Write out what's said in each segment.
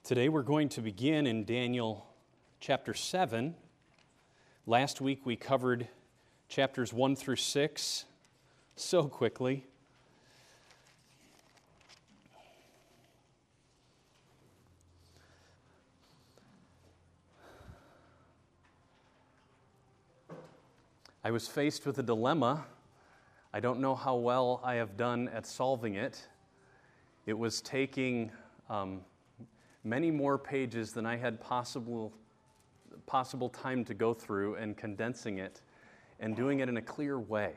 Today we're going to begin in Daniel chapter 7. Last week we covered chapters 1 through 6 so quickly. I was faced with a dilemma. I don't know how well I have done at solving it. It was taking many more pages than I had possible time to go through and condensing it and doing it in a clear way.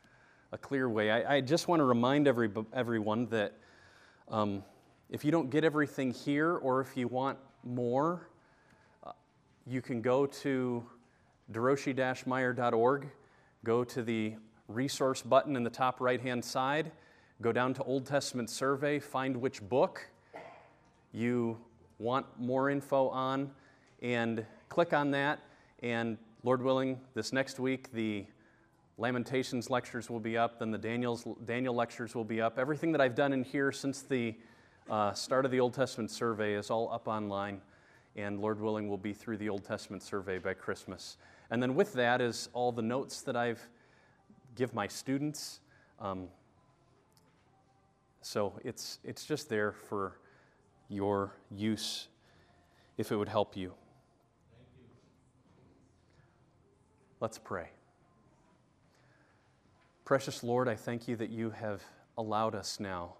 I just want to remind everyone that if you don't get everything here or if you want more, you can go to DeRoshi-Meyer.org, go to the resource button in the top right-hand side, go down to Old Testament Survey, find which book you want more info on, and click on that, and Lord willing, this next week, the Lamentations lectures will be up, then the Daniel lectures will be up. Everything that I've done in here since the start of the Old Testament Survey is all up online, and Lord willing, will be through the Old Testament Survey by Christmas. And then with that is all the notes that I've give my students. So it's just there for your use, if it would help you. Thank you. Let's pray. Precious Lord, I thank you that you have allowed us now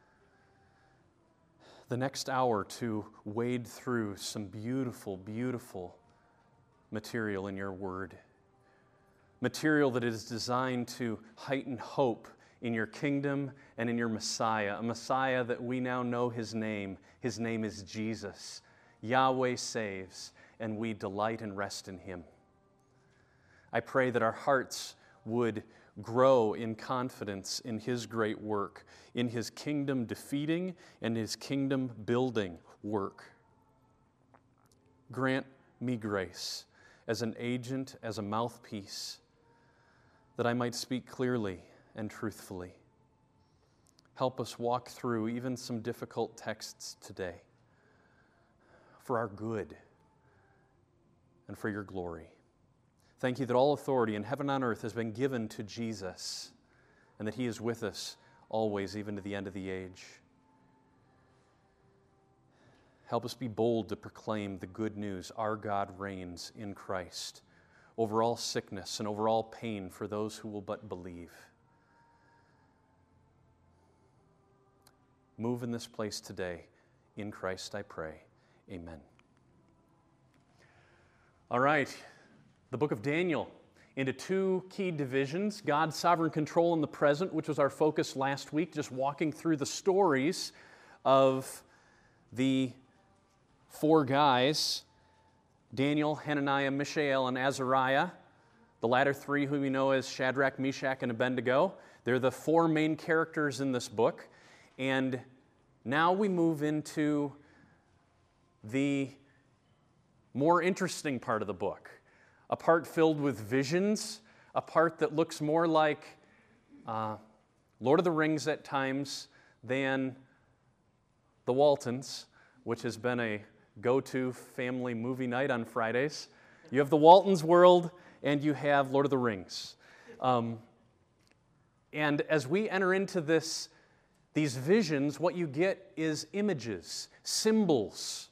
the next hour to wade through some beautiful, beautiful material in your word. Material that is designed to heighten hope in your kingdom and in your Messiah, a Messiah that we now know his name. His name is Jesus. Yahweh saves, and we delight and rest in him. I pray that our hearts would grow in confidence in his great work, in his kingdom defeating and his kingdom building work. Grant me grace as an agent, as a mouthpiece, that I might speak clearly and truthfully. Help us walk through even some difficult texts today for our good and for your glory. Thank you that all authority in heaven and on earth has been given to Jesus and that he is with us always, even to the end of the age. Help us be bold to proclaim the good news. Our God reigns in Christ over all sickness and over all pain for those who will but believe. Move in this place today. In Christ I pray. Amen. All right, the book of Daniel into two key divisions. God's sovereign control in the present, which was our focus last week, just walking through the stories of the four guys, Daniel, Hananiah, Mishael, and Azariah, the latter three whom we know as Shadrach, Meshach, and Abednego. They're the four main characters in this book. And now we move into the more interesting part of the book, a part filled with visions, a part that looks more like Lord of the Rings at times than The Waltons, which has been a go-to family movie night on Fridays. You have The Waltons World and you have Lord of the Rings. And as we enter into these visions, what you get is images, symbols,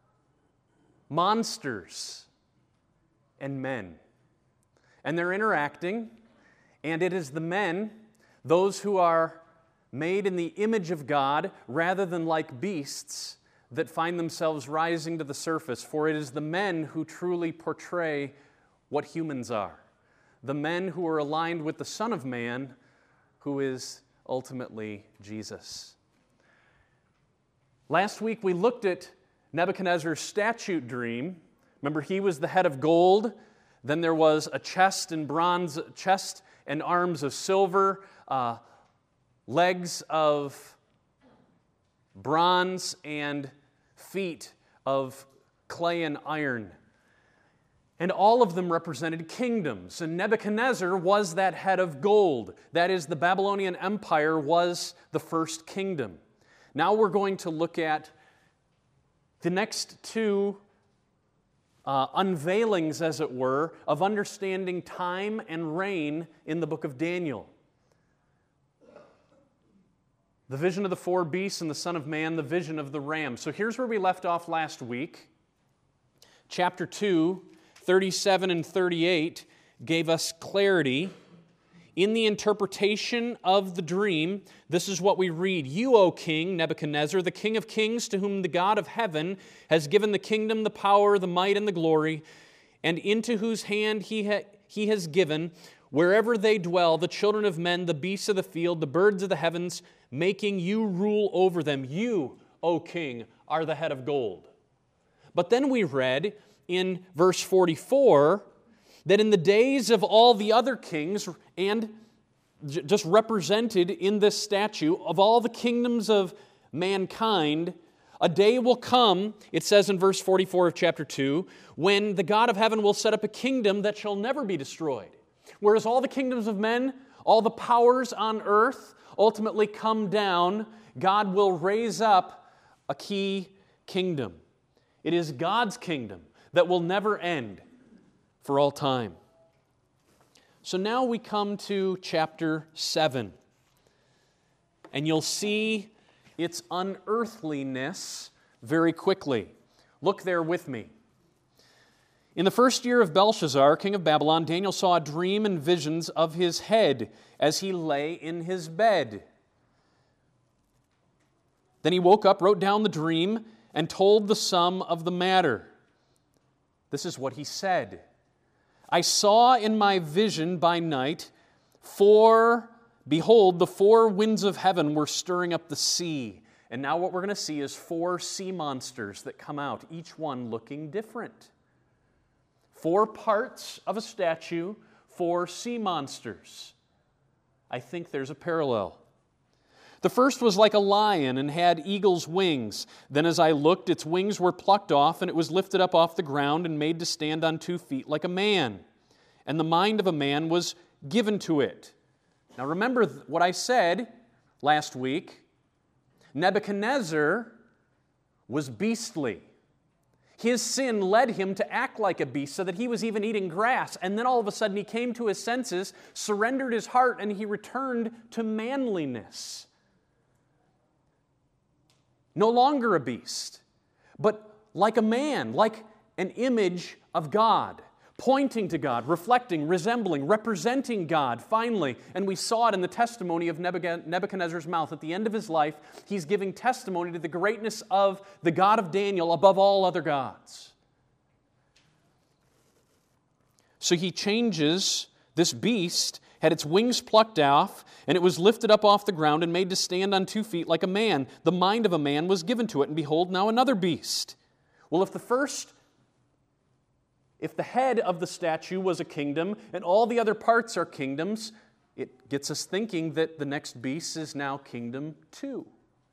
monsters, and men. And they're interacting, and it is the men, those who are made in the image of God rather than like beasts, that find themselves rising to the surface. For it is the men who truly portray what humans are. The men who are aligned with the Son of Man, who is ultimately Jesus. Last week we looked at Nebuchadnezzar's statute dream. Remember, he was the head of gold. Then there was a chest and bronze, chest and arms of silver, legs of bronze, and feet of clay and iron. And all of them represented kingdoms. And Nebuchadnezzar was that head of gold. That is, the Babylonian Empire was the first kingdom. Now we're going to look at the next two unveilings, as it were, of understanding time and reign in the book of Daniel. The vision of the four beasts and the Son of Man, the vision of the ram. So here's where we left off last week. Chapter 2, 37 and 38 gave us clarity. In the interpretation of the dream, this is what we read. You, O King Nebuchadnezzar, the King of kings, to whom the God of heaven has given the kingdom, the power, the might, and the glory, and into whose hand he has given, wherever they dwell, the children of men, the beasts of the field, the birds of the heavens, making you rule over them. You, O King, are the head of gold. But then we read in verse 44 that in the days of all the other kings, and just represented in this statue, of all the kingdoms of mankind, a day will come, it says in verse 44 of chapter 2, when the God of heaven will set up a kingdom that shall never be destroyed. Whereas all the kingdoms of men, all the powers on earth ultimately come down, God will raise up a key kingdom. It is God's kingdom that will never end for all time. So now we come to chapter 7, and you'll see its unearthliness very quickly. Look there with me. In the first year of Belshazzar, king of Babylon, Daniel saw a dream and visions of his head as he lay in his bed. Then he woke up, wrote down the dream, and told the sum of the matter. This is what he said. I saw in my vision by night, behold, the four winds of heaven were stirring up the sea. And now what we're going to see is four sea monsters that come out, each one looking different. Four parts of a statue, four sea monsters. I think there's a parallel. The first was like a lion and had eagle's wings. Then as I looked, its wings were plucked off, and it was lifted up off the ground and made to stand on 2 feet like a man. And the mind of a man was given to it. Now remember what I said last week. Nebuchadnezzar was beastly. His sin led him to act like a beast so that he was even eating grass. And then all of a sudden he came to his senses, surrendered his heart, and he returned to manliness. No longer a beast, but like a man, like an image of God, pointing to God, reflecting, resembling, representing God finally. And we saw it in the testimony of Nebuchadnezzar's mouth. At the end of his life, he's giving testimony to the greatness of the God of Daniel above all other gods. So he changes this beast, had its wings plucked off, and it was lifted up off the ground and made to stand on 2 feet like a man. The mind of a man was given to it, and behold, now another beast. Well, if the head of the statue was a kingdom and all the other parts are kingdoms, it gets us thinking that the next beast is now kingdom 2.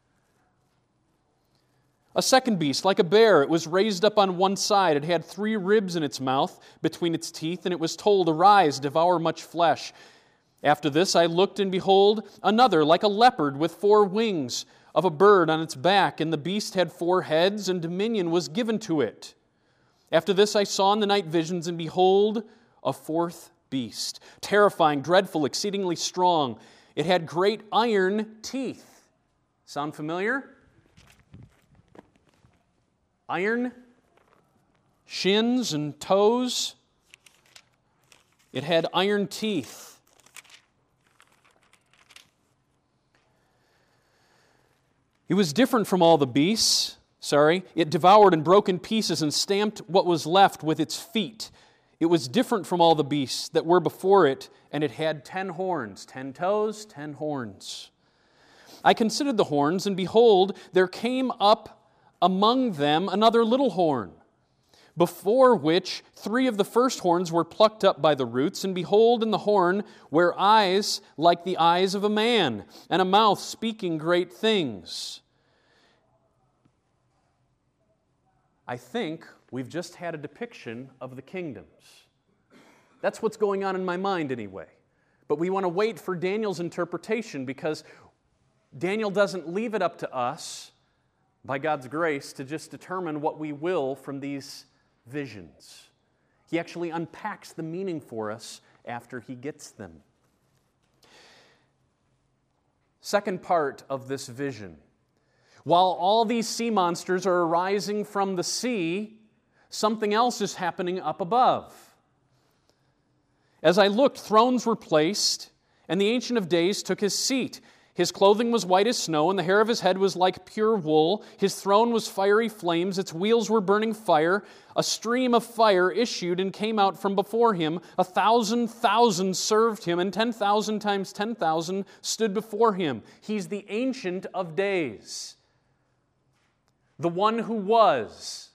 A second beast, like a bear, it was raised up on one side. It had 3 ribs in its mouth between its teeth, and it was told, arise, devour much flesh. After this I looked, and behold, another, like a leopard, with 4 wings of a bird on its back, and the beast had 4 heads, and dominion was given to it. After this I saw in the night visions, and behold, a 4th beast, terrifying, dreadful, exceedingly strong. It had great iron teeth. Sound familiar? Iron, shins and toes. It had iron teeth. It was different from all the beasts. It devoured and broke in pieces and stamped what was left with its feet. It was different from all the beasts that were before it, and it had 10 horns, 10 toes, 10 horns. I considered the horns, and behold, there came up among them another little horn, before which 3 of the first horns were plucked up by the roots, and behold, in the horn were eyes like the eyes of a man, and a mouth speaking great things. I think we've just had a depiction of the kingdoms. That's what's going on in my mind anyway. But we want to wait for Daniel's interpretation because Daniel doesn't leave it up to us by God's grace, to just determine what we will from these visions. He actually unpacks the meaning for us after He gets them. Second part of this vision. While all these sea monsters are arising from the sea, something else is happening up above. As I looked, thrones were placed, and the Ancient of Days took his seat. His clothing was white as snow, and the hair of his head was like pure wool. His throne was fiery flames, its wheels were burning fire. A stream of fire issued and came out from before him. 1,000,000 served him, and 10,000 times 10,000 stood before him. He's the Ancient of Days, the one who was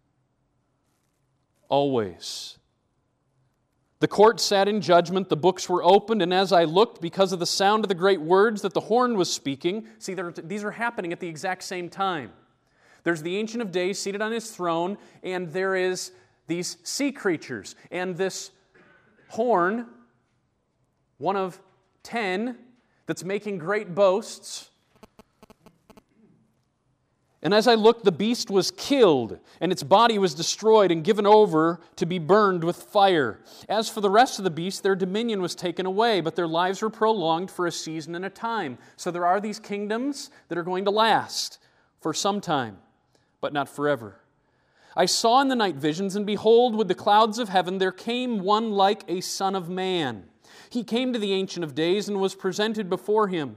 always. The court sat in judgment, the books were opened, and as I looked, because of the sound of the great words that the horn was speaking, see, these are happening at the exact same time. There's the Ancient of Days seated on his throne, and there is these sea creatures. And this horn, one of 10, that's making great boasts. And as I looked, the beast was killed, and its body was destroyed and given over to be burned with fire. As for the rest of the beasts, their dominion was taken away, but their lives were prolonged for a season and a time. So there are these kingdoms that are going to last for some time, but not forever. I saw in the night visions, and behold, with the clouds of heaven there came one like a son of man. He came to the Ancient of Days and was presented before him.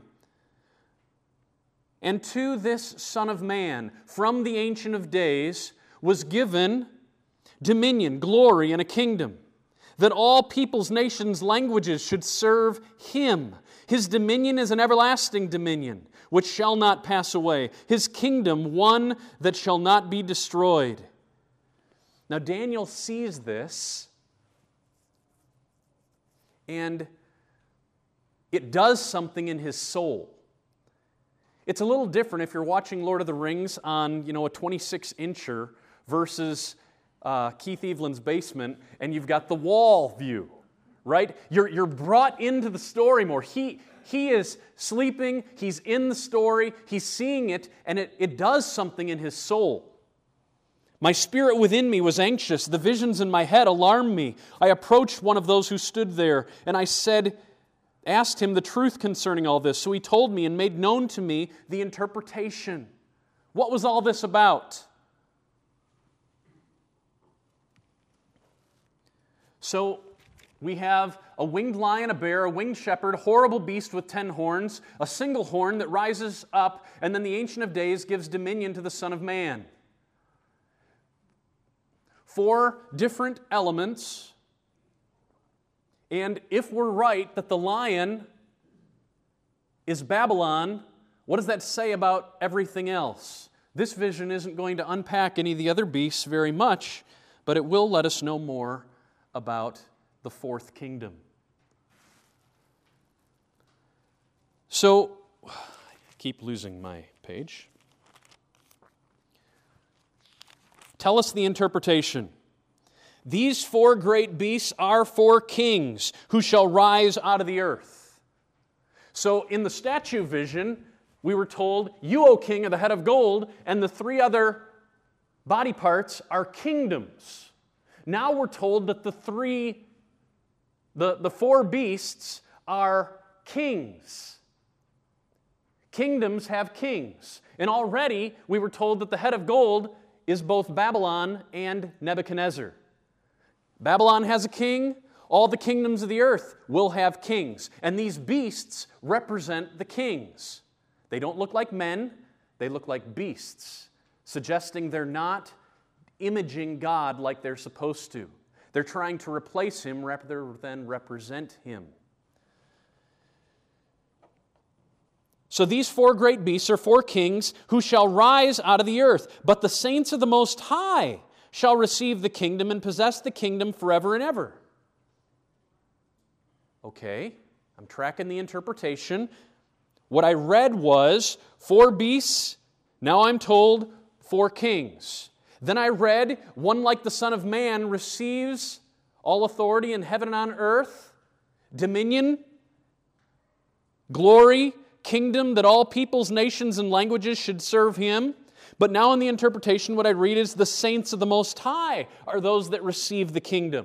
And to this Son of Man, from the Ancient of Days, was given dominion, glory, and a kingdom, that all peoples, nations, languages should serve Him. His dominion is an everlasting dominion, which shall not pass away. His kingdom, one that shall not be destroyed. Now Daniel sees this, and it does something in his soul. It's a little different if you're watching Lord of the Rings on, a 26-incher versus Keith Evelyn's basement, and you've got the wall view, right? You're brought into the story more. He is sleeping, he's in the story, he's seeing it, and it does something in his soul. My spirit within me was anxious. The visions in my head alarmed me. I approached one of those who stood there, and I asked him the truth concerning all this. So he told me and made known to me the interpretation. What was all this about? So we have a winged lion, a bear, a winged shepherd, a horrible beast with 10 horns, a single horn that rises up, and then the Ancient of Days gives dominion to the Son of Man. 4 different elements. And if we're right that the lion is Babylon, what does that say about everything else? This vision isn't going to unpack any of the other beasts very much, but it will let us know more about the 4th kingdom. So, I keep losing my page. Tell us the interpretation. These 4 great beasts are 4 kings who shall rise out of the earth. So in the statue vision, we were told, you, O king, are the head of gold, and the 3 other body parts are kingdoms. Now we're told that the 4 beasts are kings. Kingdoms have kings. And already we were told that the head of gold is both Babylon and Nebuchadnezzar. Babylon has a king. All the kingdoms of the earth will have kings. And these beasts represent the kings. They don't look like men. They look like beasts, suggesting they're not imaging God like they're supposed to. They're trying to replace Him rather than represent Him. So these 4 great beasts are 4 kings who shall rise out of the earth. But the saints of the Most High shall receive the kingdom and possess the kingdom forever and ever. Okay, I'm tracking the interpretation. What I read was 4 beasts, now I'm told 4 kings. Then I read, one like the Son of Man receives all authority in heaven and on earth, dominion, glory, kingdom, that all peoples, nations, and languages should serve Him. But now in the interpretation, what I read is the saints of the Most High are those that receive the kingdom.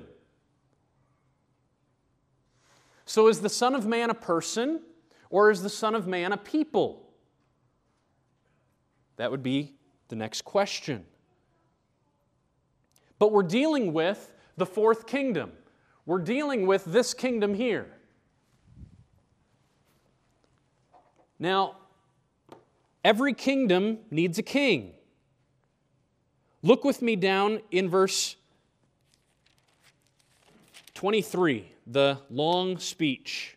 So is the Son of Man a person, or is the Son of Man a people? That would be the next question. But we're dealing with the fourth kingdom. We're dealing with this kingdom here. Now, every kingdom needs a king. Look with me down in verse 23, the long speech.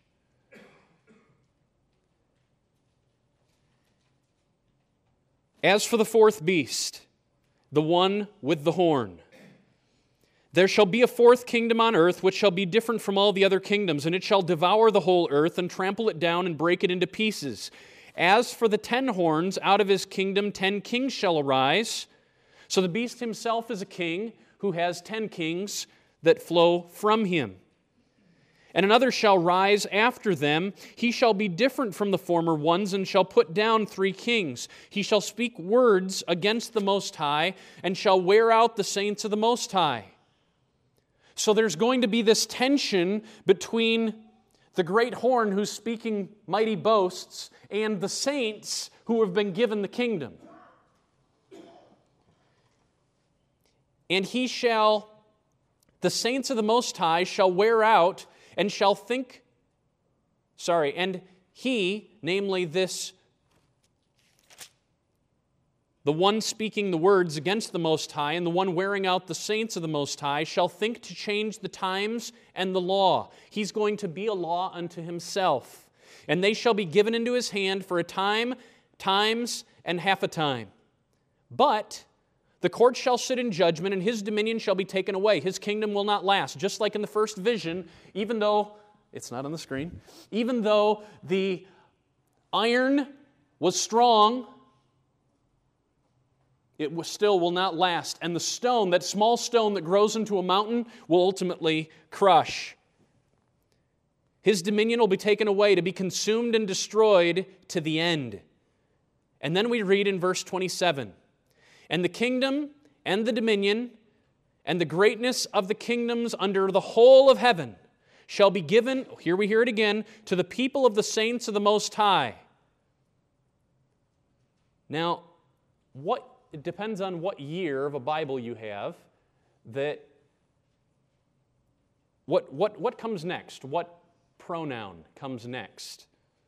As for the fourth beast, the one with the horn, there shall be a fourth kingdom on earth, which shall be different from all the other kingdoms, and it shall devour the whole earth, and trample it down, and break it into pieces. As for the 10 horns, out of his kingdom 10 kings shall arise. So the beast himself is a king who has 10 kings that flow from him. And another shall rise after them. He shall be different from the former ones, and shall put down 3 kings. He shall speak words against the Most High, and shall wear out the saints of the Most High. So there's going to be this tension between the great horn who's speaking mighty boasts and the saints who have been given the kingdom. And the saints of the Most High shall wear out and shall think, and he, namely the one speaking the words against the Most High and the one wearing out the saints of the Most High shall think to change the times and the law. He's going to be a law unto himself. And they shall be given into his hand for a time, times, and half a time. But the court shall sit in judgment, and his dominion shall be taken away. His kingdom will not last. Just like in the first vision, even though, it's not on the screen, even though the iron was strong, it still will not last. And the stone, that small stone that grows into a mountain, will ultimately crush. His dominion will be taken away to be consumed and destroyed to the end. And then we read in verse 27, and the kingdom and the dominion and the greatness of the kingdoms under the whole of heaven shall be given, here we hear it again, to the people of the saints of the Most High. Now, it depends on what year of a Bible you have, what comes next? What pronoun comes next?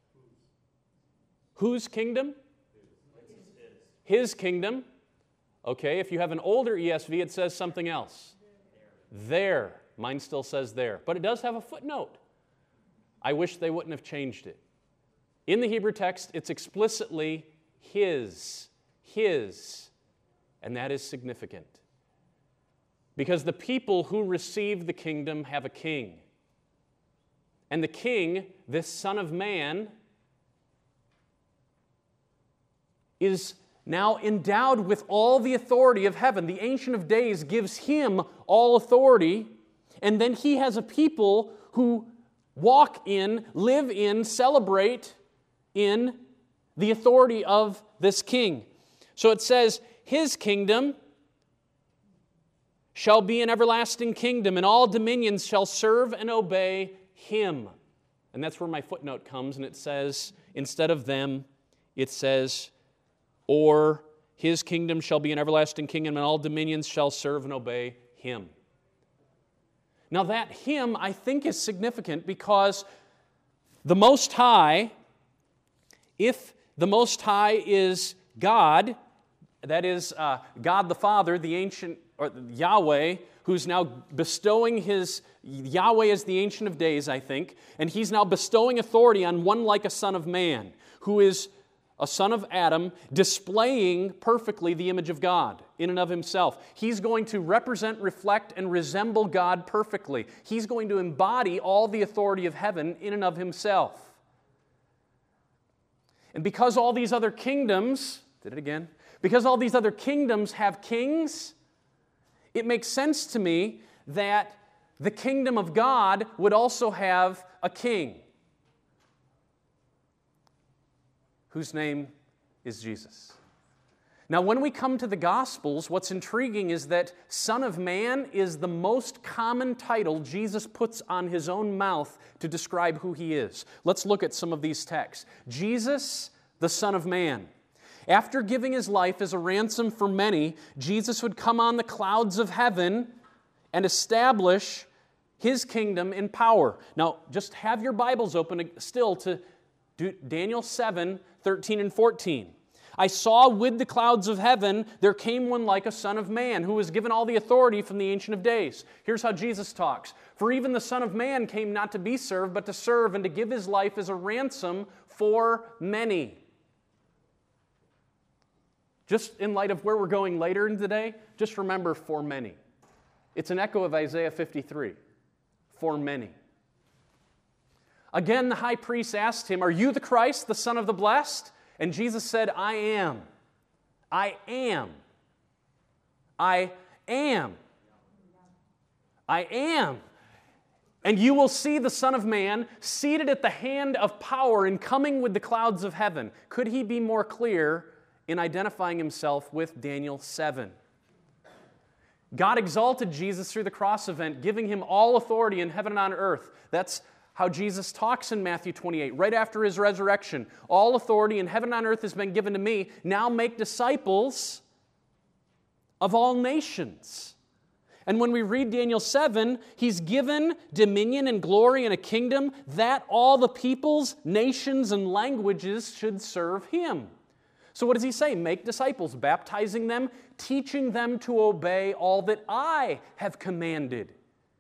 Whose kingdom? His kingdom. Okay, if you have an older ESV, it says something else. There. Mine still says there. But it does have a footnote. I wish they wouldn't have changed it. In the Hebrew text, it's explicitly his. And that is significant. Because the people who receive the kingdom have a king. And the king, this Son of Man, is now endowed with all the authority of heaven. The Ancient of Days gives him all authority, and then he has a people who walk in, live in, celebrate in the authority of this king. So it says, his kingdom shall be an everlasting kingdom, and all dominions shall serve and obey him. And that's where my footnote comes, and it says, instead of them, it says, or his kingdom shall be an everlasting kingdom, and all dominions shall serve and obey him. Now that him, I think, is significant because the Most High, if the Most High is God, that is God the Father, the ancient, or Yahweh, who's now bestowing Yahweh is the Ancient of Days, I think, and he's now bestowing authority on one like a son of man, who is a son of Adam, displaying perfectly the image of God in and of himself. He's going to represent, reflect, and resemble God perfectly. He's going to embody all the authority of heaven in and of himself. And because all these other kingdoms, because all these other kingdoms have kings, it makes sense to me that the kingdom of God would also have a king, whose name is Jesus. Now, when we come to the Gospels, what's intriguing is that Son of Man is the most common title Jesus puts on his own mouth to describe who he is. Let's look at some of these texts. Jesus, the Son of Man. After giving his life as a ransom for many, Jesus would come on the clouds of heaven and establish his kingdom in power. Now, just have your Bibles open still to Daniel 7, 13 and 14. I saw with the clouds of heaven, there came one like a son of man, who was given all the authority from the Ancient of Days. Here's how Jesus talks. For even the Son of Man came not to be served, but to serve and to give his life as a ransom for many. Just in light of where we're going later in the day, just remember for many. It's an echo of Isaiah 53. For many. Again, the high priest asked him, are you the Christ, the Son of the Blessed? And Jesus said, I am. I am. I am. I am. And you will see the Son of Man seated at the hand of power and coming with the clouds of heaven. Could he be more clear in identifying himself with Daniel 7? God exalted Jesus through the cross event, giving him all authority in heaven and on earth. That's how Jesus talks in Matthew 28, right after his resurrection. All authority in heaven and on earth has been given to me. Now make disciples of all nations. And when we read Daniel 7, he's given dominion and glory and a kingdom that all the peoples, nations, and languages should serve him. So what does he say? Make disciples, baptizing them, teaching them to obey all that I have commanded.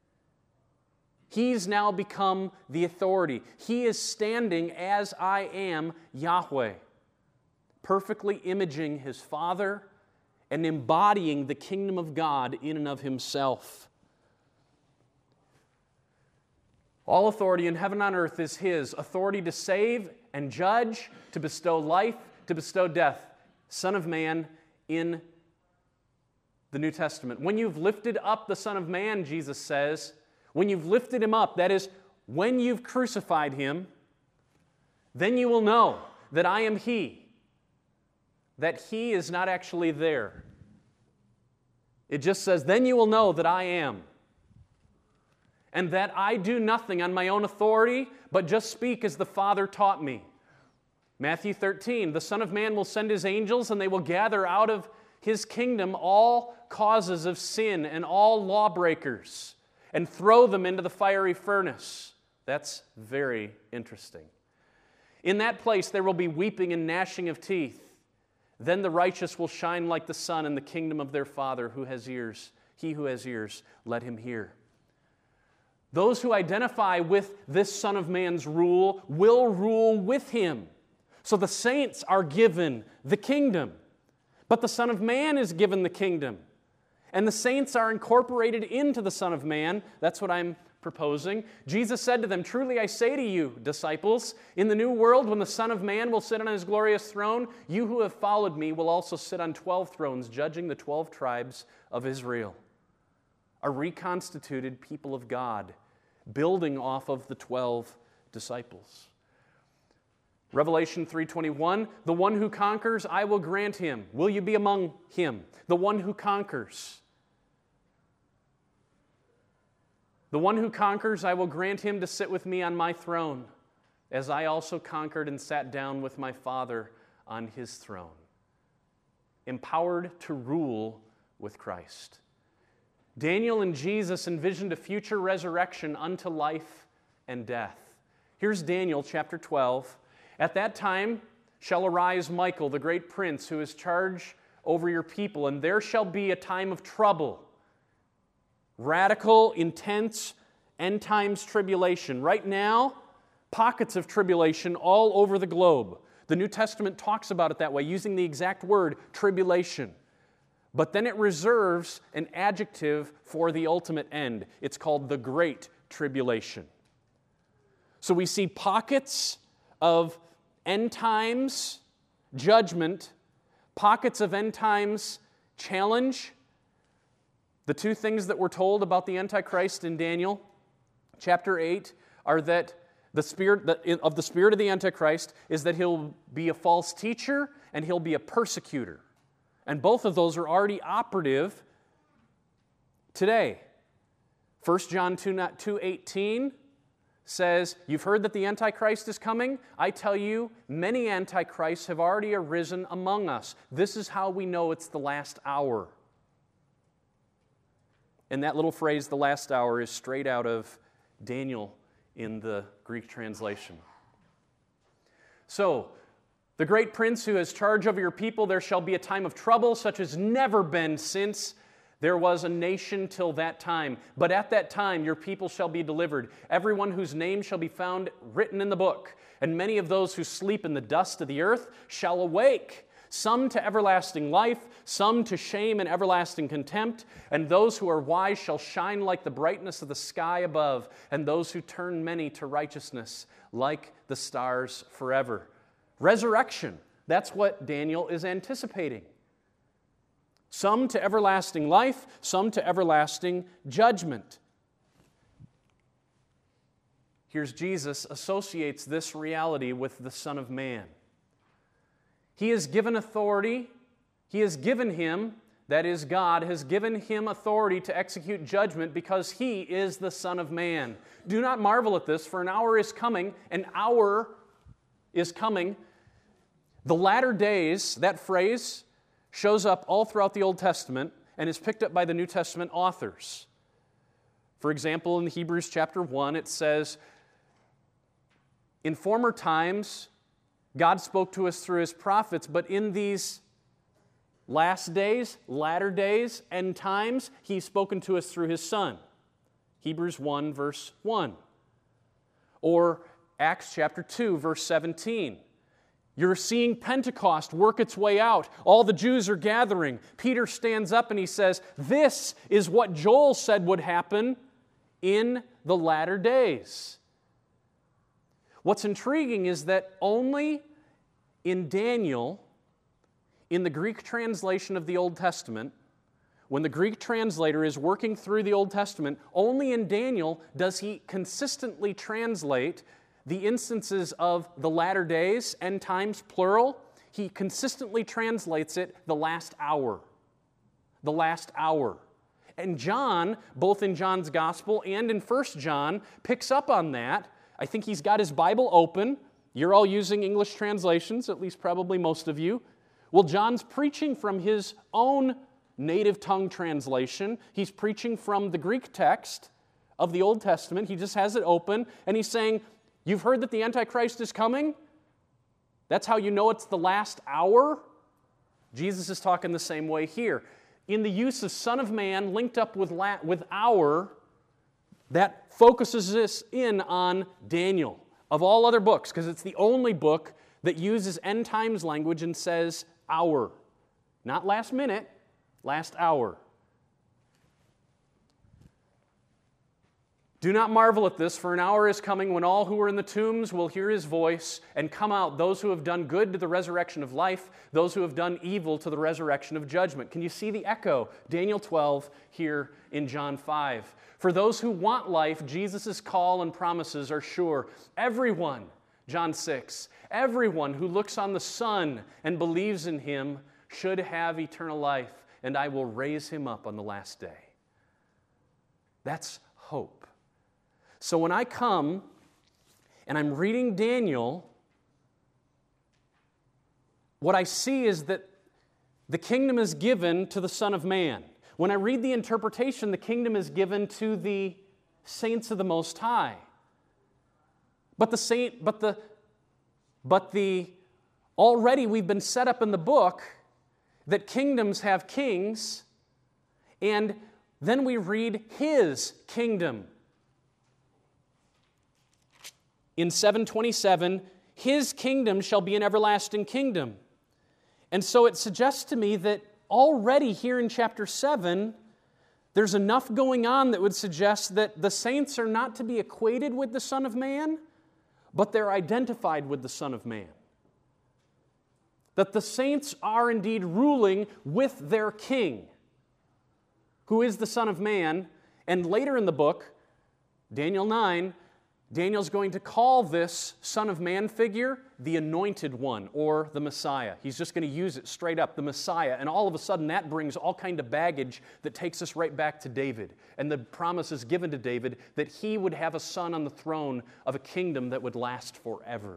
He's now become the authority. He is standing as I am, Yahweh, perfectly imaging his Father and embodying the kingdom of God in and of himself. All authority in heaven and on earth is his. Authority to save and judge, to bestow life, to bestow death. Son of Man in the New Testament. When you've lifted up the Son of Man, Jesus says, when you've lifted him up, that is, when you've crucified him, then you will know that I am he, that he is not actually there. It just says, then you will know that I am, and that I do nothing on my own authority, but just speak as the Father taught me. Matthew 13, the Son of Man will send his angels, and they will gather out of his kingdom all causes of sin and all lawbreakers, and throw them into the fiery furnace. That's very interesting. In that place there will be weeping and gnashing of teeth. Then the righteous will shine like the sun in the kingdom of their Father who has ears. He who has ears, let him hear. Those who identify with this Son of Man's rule will rule with him. So the saints are given the kingdom, but the Son of Man is given the kingdom. And the saints are incorporated into the Son of Man. That's what I'm proposing. Jesus said to them, truly I say to you, disciples, in the new world when the Son of Man will sit on his glorious throne, you who have followed me will also sit on 12 thrones, judging the 12 tribes of Israel. A reconstituted people of God, building off of the 12 disciples. Revelation 3:21, the one who conquers, I will grant him. Will you be among him? The one who conquers. The one who conquers, I will grant him to sit with me on my throne, as I also conquered and sat down with my Father on his throne. Empowered to rule with Christ. Daniel and Jesus envisioned a future resurrection unto life and death. Here's Daniel chapter 12. At that time shall arise Michael, the great prince, who is charged over your people, and there shall be a time of trouble. Radical, intense, end times tribulation. Right now, pockets of tribulation all over the globe. The New Testament talks about it that way, using the exact word, tribulation. But then it reserves an adjective for the ultimate end. It's called the Great Tribulation. So we see pockets of end times judgment, pockets of end times challenge. The two things that we're told about the Antichrist in Daniel chapter 8 are that the spirit of the Antichrist is that he'll be a false teacher and he'll be a persecutor. And both of those are already operative today. 1 John 2:18 says, you've heard that the Antichrist is coming. I tell you, many Antichrists have already arisen among us. This is how we know it's the last hour. And that little phrase, the last hour, is straight out of Daniel in the Greek translation. So, the great prince who has charge over your people, there shall be a time of trouble such as never been since there was a nation till that time. But at that time your people shall be delivered, everyone whose name shall be found written in the book. And many of those who sleep in the dust of the earth shall awake, some to everlasting life, some to shame and everlasting contempt. And those who are wise shall shine like the brightness of the sky above, and those who turn many to righteousness like the stars forever. Resurrection, that's what Daniel is anticipating. Some to everlasting life, some to everlasting judgment. Here's Jesus associates this reality with the Son of Man. He is given authority. He has given him, that is God, has given him authority to execute judgment because he is the Son of Man. Do not marvel at this, for an hour is coming, an hour is coming. The latter days, that phrase shows up all throughout the Old Testament and is picked up by the New Testament authors. For example, in Hebrews chapter 1, it says, in former times, God spoke to us through His prophets, but in these last days, latter days, end times, He's spoken to us through His Son. Hebrews 1, verse 1. Or Acts chapter 2, verse 17. You're seeing Pentecost work its way out. All the Jews are gathering. Peter stands up and he says, this is what Joel said would happen in the latter days. What's intriguing is that only in Daniel, in the Greek translation of the Old Testament, when the Greek translator is working through the Old Testament, only in Daniel does he consistently translate the instances of the latter days, end times, plural. He consistently translates it the last hour. The last hour. And John, both in John's Gospel and in 1 John, picks up on that. I think he's got his Bible open. You're all using English translations, at least probably most of you. Well, John's preaching from his own native tongue translation. He's preaching from the Greek text of the Old Testament. He just has it open, and he's saying, you've heard that the Antichrist is coming? That's how you know it's the last hour? Jesus is talking the same way here. In the use of Son of Man linked up with hour, that focuses us in on Daniel, of all other books, because it's the only book that uses end times language and says hour. Not last minute, last hour. Do not marvel at this, for an hour is coming when all who are in the tombs will hear His voice and come out, those who have done good to the resurrection of life, those who have done evil to the resurrection of judgment. Can you see the echo? Daniel 12 here in John 5. For those who want life, Jesus' call and promises are sure. Everyone, John 6, everyone who looks on the Son and believes in Him should have eternal life, and I will raise him up on the last day. That's hope. So when I come and I'm reading Daniel, what I see is that the kingdom is given to the Son of Man. When I read the interpretation, the kingdom is given to the saints of the Most High. Already we've been set up in the book that kingdoms have kings, and then we read His kingdom. In 7:27, His kingdom shall be an everlasting kingdom. And so it suggests to me that already here in chapter 7, there's enough going on that would suggest that the saints are not to be equated with the Son of Man, but they're identified with the Son of Man. That the saints are indeed ruling with their king, who is the Son of Man. And later in the book, Daniel 9, Daniel's going to call this Son of Man figure the anointed one or the Messiah. He's just going to use it straight up, the Messiah. And all of a sudden that brings all kind of baggage that takes us right back to David. And the promise is given to David that he would have a son on the throne of a kingdom that would last forever.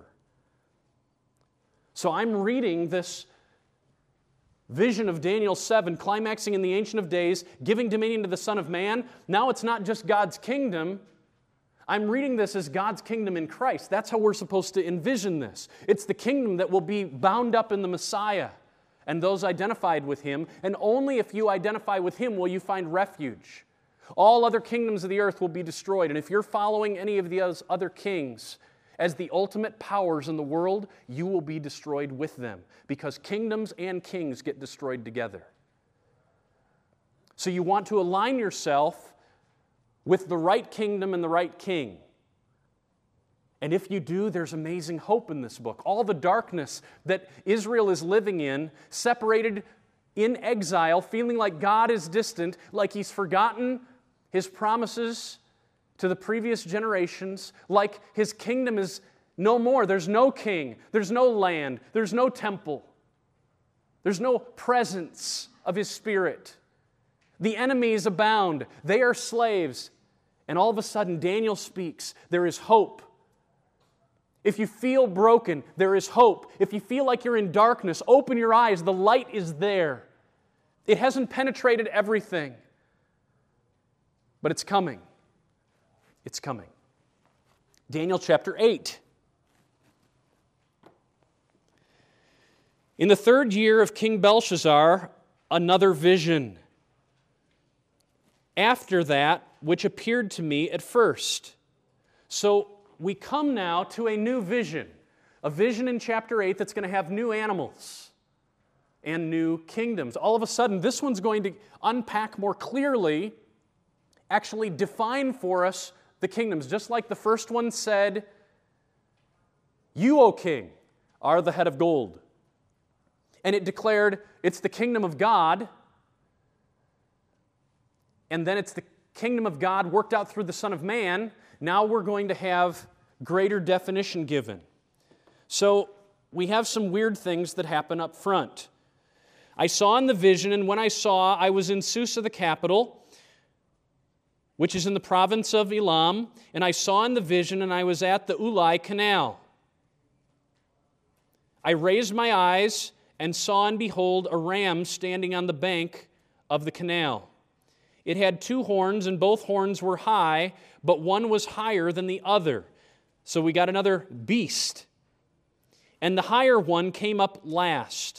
So I'm reading this vision of Daniel 7, climaxing in the Ancient of Days, giving dominion to the Son of Man. Now it's not just God's kingdom. I'm reading this as God's kingdom in Christ. That's how we're supposed to envision this. It's the kingdom that will be bound up in the Messiah and those identified with Him, and only if you identify with Him will you find refuge. All other kingdoms of the earth will be destroyed, and if you're following any of those other kings as the ultimate powers in the world, you will be destroyed with them, because kingdoms and kings get destroyed together. So you want to align yourself with the right kingdom and the right king. And if you do, there's amazing hope in this book. All the darkness that Israel is living in, separated in exile, feeling like God is distant, like He's forgotten His promises to the previous generations, like His kingdom is no more. There's no king, there's no land, there's no temple, there's no presence of His Spirit. The enemies abound, they are slaves. And all of a sudden, Daniel speaks. There is hope. If you feel broken, there is hope. If you feel like you're in darkness, open your eyes. The light is there. It hasn't penetrated everything, but it's coming. It's coming. Daniel chapter 8. In the 3rd year of King Belshazzar, another vision. After that, which appeared to me at first. So we come now to a new vision. A vision in chapter 8 that's going to have new animals and new kingdoms. All of a sudden, this one's going to unpack more clearly, actually define for us the kingdoms. Just like the first one said, "You, O king, are the head of gold." And it declared it's the kingdom of God. And then it's the kingdom of God worked out through the Son of Man. Now we're going to have greater definition given. So we have some weird things that happen up front. I saw in the vision, and when I saw, I was in Susa, the capital, which is in the province of Elam, and I saw in the vision, and I was at the Ulai Canal. I raised my eyes and saw, and behold, a ram standing on the bank of the canal. It had 2 horns, and both horns were high, but one was higher than the other. So we got another beast. And the higher one came up last.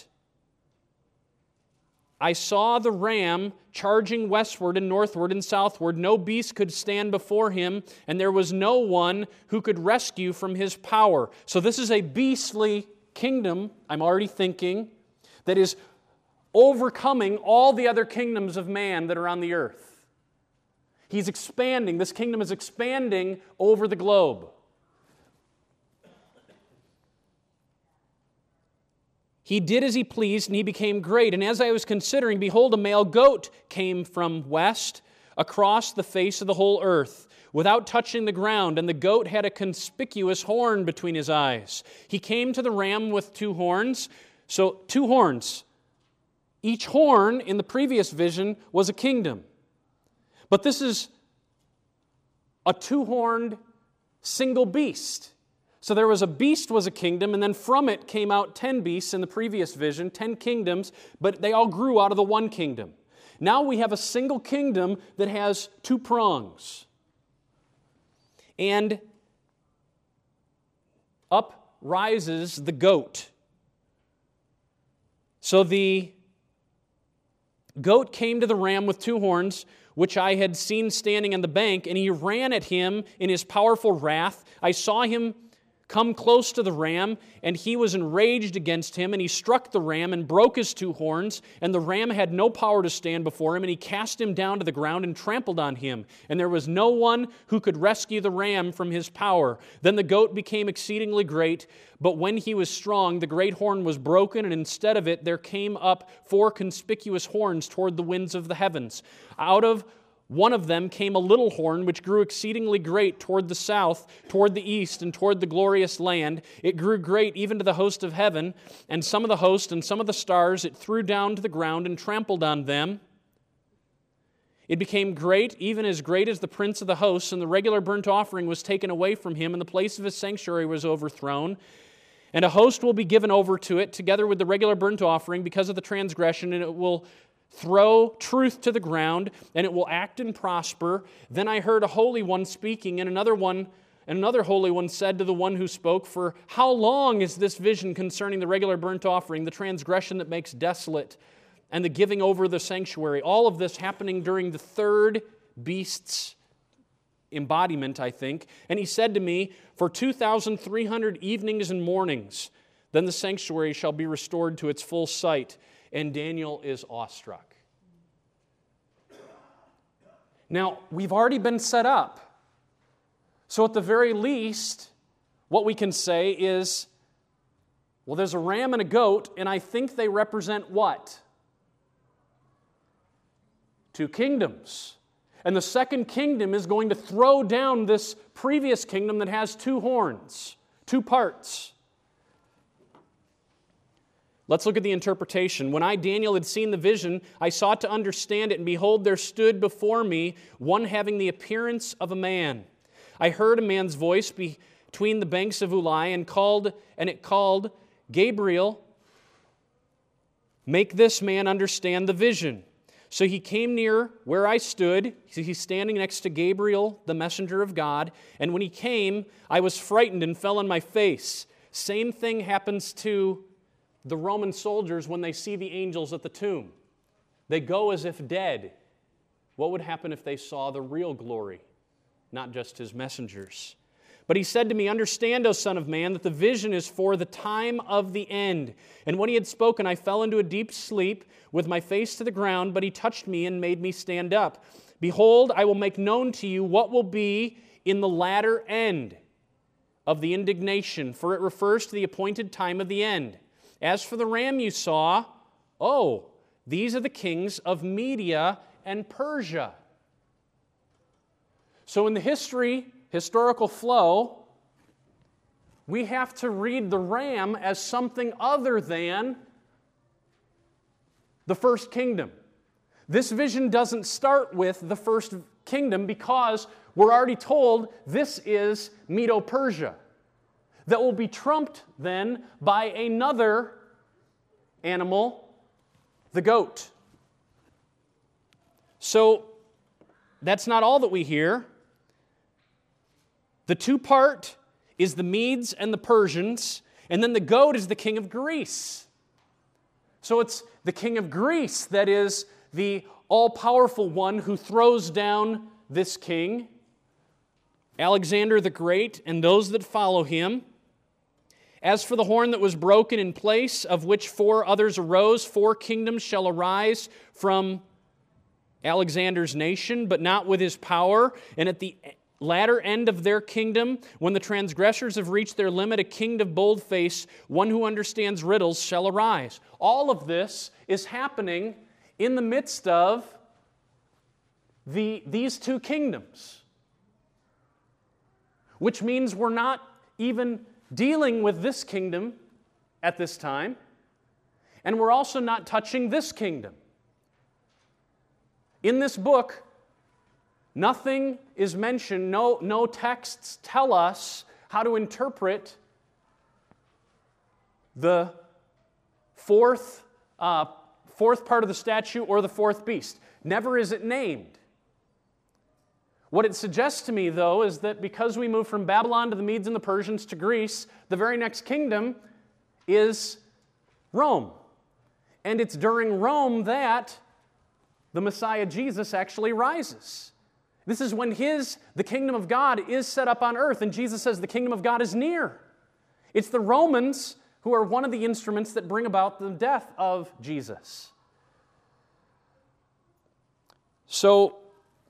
I saw the ram charging westward and northward and southward. No beast could stand before him, and there was no one who could rescue from his power. So this is a beastly kingdom, I'm already thinking, that is overcoming all the other kingdoms of man that are on the earth. He's expanding. This kingdom is expanding over the globe. He did as he pleased, and he became great. And as I was considering, behold, a male goat came from west across the face of the whole earth, without touching the ground, and the goat had a conspicuous horn between his eyes. He came to the ram with 2 horns. So 2 horns. Each horn in the previous vision was a kingdom. But this is a 2-horned single beast. So there was a beast was a kingdom, and then from it came out 10 beasts in the previous vision, 10 kingdoms, but they all grew out of the one kingdom. Now we have a single kingdom that has 2 prongs. And up rises the goat. So the goat came to the ram with 2 horns, which I had seen standing on the bank, and he ran at him in his powerful wrath. I saw him come close to the ram, and he was enraged against him, and he struck the ram and broke his 2 horns, and the ram had no power to stand before him, and he cast him down to the ground and trampled on him, and there was no one who could rescue the ram from his power. Then the goat became exceedingly great, but when he was strong, the great horn was broken, and instead of it there came up 4 conspicuous horns toward the winds of the heavens. Out of one of them came a little horn, which grew exceedingly great toward the south, toward the east, and toward the glorious land. It grew great even to the host of heaven, and some of the host and some of the stars it threw down to the ground and trampled on them. It became great, even as great as the prince of the hosts, and the regular burnt offering was taken away from him, and the place of his sanctuary was overthrown. And a host will be given over to it, together with the regular burnt offering, because of the transgression, and it will throw truth to the ground, and it will act and prosper. Then I heard a holy one speaking, and another holy one said to the one who spoke, "For how long is this vision concerning the regular burnt offering, the transgression that makes desolate, and the giving over the sanctuary?" All of this happening during the third beast's embodiment, I think. And he said to me, "For 2,300 evenings and mornings, then the sanctuary shall be restored to its full sight." And Daniel is awestruck. Now, we've already been set up. So at the very least, what we can say is, well, there's a ram and a goat, and I think they represent what? Two kingdoms. And the second kingdom is going to throw down this previous kingdom that has two horns, two parts. Let's look at the interpretation. "When I, Daniel, had seen the vision, I sought to understand it, and behold, there stood before me one having the appearance of a man. I heard a man's voice between the banks of Ulai, and it called, 'Gabriel, make this man understand the vision.' So he came near where I stood." He's standing next to Gabriel, the messenger of God. "And when he came, I was frightened and fell on my face." Same thing happens to the Roman soldiers when they see the angels at the tomb. They go as if dead. What would happen if they saw the real glory, not just his messengers? "But he said to me, 'Understand, O son of man, that the vision is for the time of the end.' And when he had spoken, I fell into a deep sleep with my face to the ground, but he touched me and made me stand up. 'Behold, I will make known to you what will be in the latter end of the indignation, for it refers to the appointed time of the end. As for the ram you saw, these are the kings of Media and Persia.'" So in the historical flow, we have to read the ram as something other than the first kingdom. This vision doesn't start with the first kingdom because we're already told this is Medo-Persia. That will be trumped then by another animal, the goat. So that's not all that we hear. The two-part is the Medes and the Persians, and then the goat is the king of Greece. So it's the king of Greece that is the all-powerful one who throws down this king, Alexander the Great, and those that follow him. "As for the horn that was broken in place, of which 4 others arose, 4 kingdoms shall arise from Alexander's nation, but not with his power. And at the latter end of their kingdom, when the transgressors have reached their limit, a king of bold face, one who understands riddles, shall arise." All of this is happening in the midst of these two kingdoms, which means we're not even dealing with this kingdom at this time, and we're also not touching this kingdom. In this book, nothing is mentioned, no texts tell us how to interpret the fourth part of the statue or the fourth beast. Never is it named. What it suggests to me, though, is that because we move from Babylon to the Medes and the Persians to Greece, the very next kingdom is Rome. And it's during Rome that the Messiah Jesus actually rises. This is when the kingdom of God is set up on earth, and Jesus says the kingdom of God is near. It's the Romans who are one of the instruments that bring about the death of Jesus. So,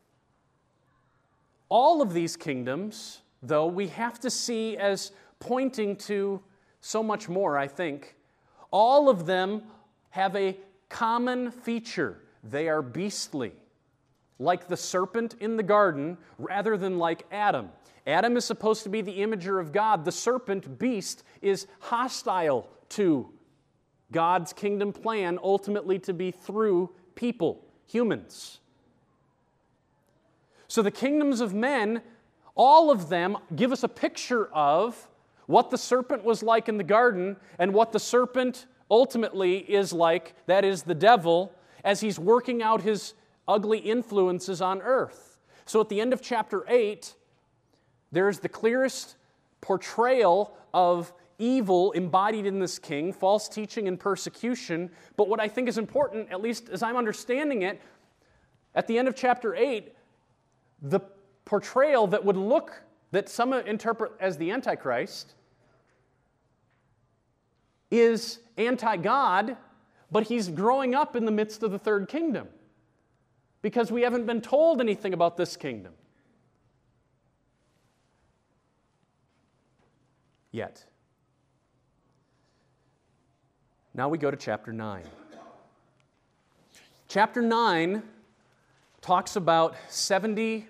all of these kingdoms, though, we have to see as pointing to so much more, I think. All of them have a common feature. They are beastly. like the serpent in the garden rather than like Adam. Adam is supposed to be the imager of God. The serpent, beast, is hostile to God's kingdom plan, ultimately to be through people, humans. So the kingdoms of men, all of them give us a picture of what the serpent was like in the garden and what the serpent ultimately is like, that is the devil, as he's working out his ugly influences on earth. So at the end of chapter 8, there's the clearest portrayal of evil embodied in this king, false teaching and persecution. But what I think is important, at least as I'm understanding it, at the end of chapter 8, the portrayal that some interpret as the Antichrist is anti-God, but he's growing up in the midst of the third kingdom because we haven't been told anything about this kingdom yet. Now we go to chapter 9. Chapter 9 talks about 70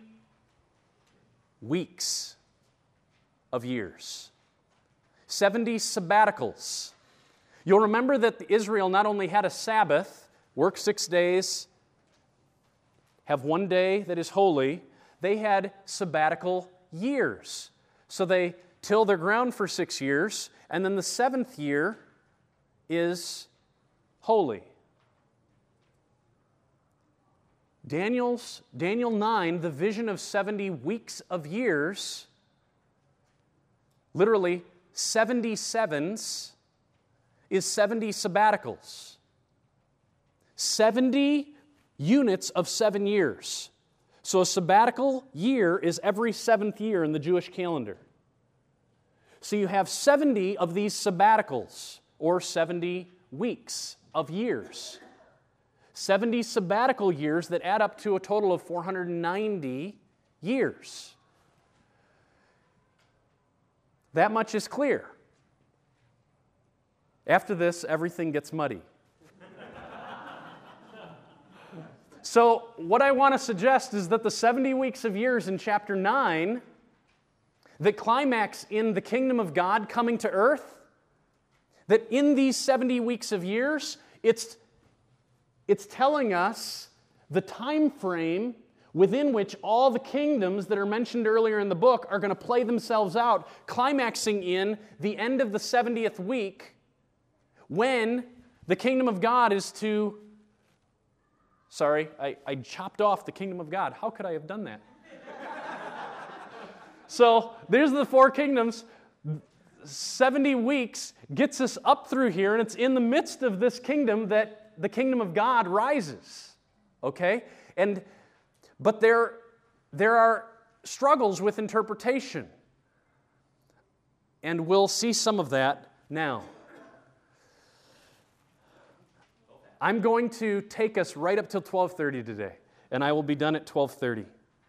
weeks of years, 70 sabbaticals. You'll remember that Israel not only had a Sabbath, work 6 days, have 1 day that is holy, they had sabbatical years. So they till their ground for 6 years, and then the 7th year is holy. Daniel 9, the vision of 70 weeks of years, literally 77s, is 70 sabbaticals. 70 units of 7 years. So a sabbatical year is every 7th year in the Jewish calendar. So you have 70 of these sabbaticals, or 70 weeks of years. 70 sabbatical years that add up to a total of 490 years. That much is clear. After this, everything gets muddy. So what I want to suggest is that the 70 weeks of years in chapter 9 that climax in the kingdom of God coming to earth, that in these 70 weeks of years, it's telling us the time frame within which all the kingdoms that are mentioned earlier in the book are going to play themselves out, climaxing in the end of the 70th week when the kingdom of God is to... Sorry, I chopped off the kingdom of God. How could I have done that? So there's the 4 kingdoms. 70 weeks gets us up through here, and it's in the midst of this kingdom that the kingdom of God rises. Okay? But there are struggles with interpretation. And we'll see some of that now. I'm going to take us right up till 12:30 today, and I will be done at 12:30.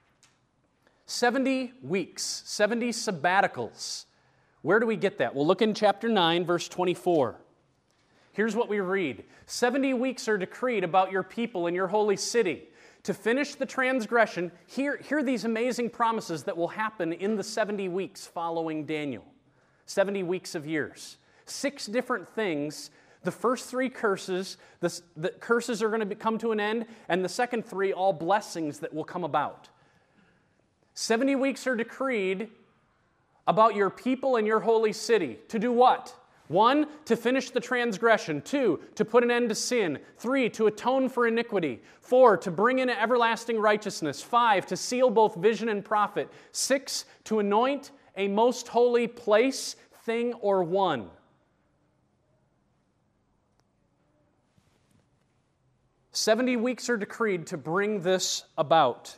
70 weeks, 70 sabbaticals. Where do we get that? Well, look in chapter 9, verse 24. Here's what we read. 70 weeks are decreed about your people and your holy city. To finish the transgression, hear these amazing promises that will happen in the 70 weeks following Daniel. 70 weeks of years. 6 different things. The first 3 curses, the curses are going to come to an end, and the second 3, all blessings that will come about. 70 weeks are decreed about your people and your holy city. To do what? 1, to finish the transgression. 2, to put an end to sin. 3, to atone for iniquity. 4, to bring in everlasting righteousness. 5, to seal both vision and prophet. 6, to anoint a most holy place, thing, or one. 70 weeks are decreed to bring this about.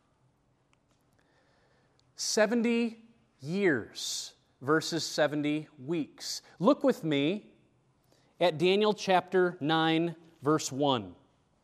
70 years versus 70 weeks. Look with me at Daniel chapter 9, verse 1.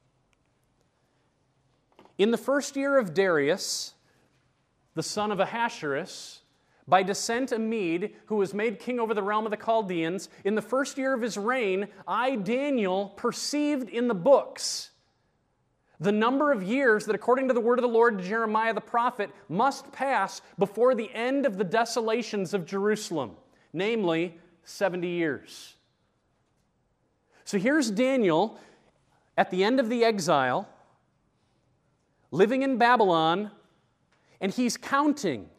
In the first year of Darius, the son of Ahasuerus, by descent a Mede, who was made king over the realm of the Chaldeans, in the first year of his reign, I, Daniel, perceived in the books The number of years that, according to the word of the Lord to Jeremiah the prophet, must pass before the end of the desolations of Jerusalem, namely 70 years. So here's Daniel at the end of the exile, living in Babylon, and he's counting.